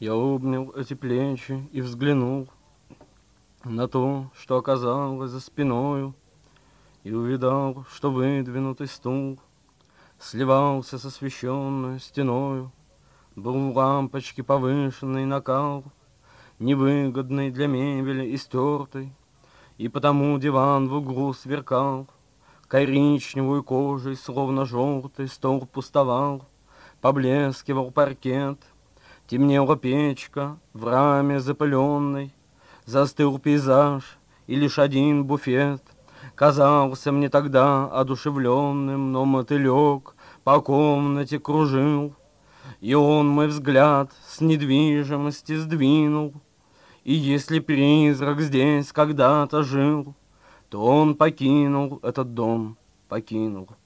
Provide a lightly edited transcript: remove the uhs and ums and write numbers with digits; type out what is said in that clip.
Я обнял эти плечи и взглянул на то, что оказалось за спиною, и увидал, что выдвинутый стул сливался с освещенной стеною. Был в лампочке повышенный накал, невыгодный для мебели и стертый, и потому диван в углу сверкал коричневую кожей, словно желтый. Стол пустовал, поблескивал паркет, темнела печка в раме запыленной, застыл пейзаж, и лишь один буфет казался мне тогда одушевленным, но мотылек по комнате кружил, и он мой взгляд с недвижимости сдвинул. И если призрак здесь когда-то жил, то он покинул этот дом, покинул.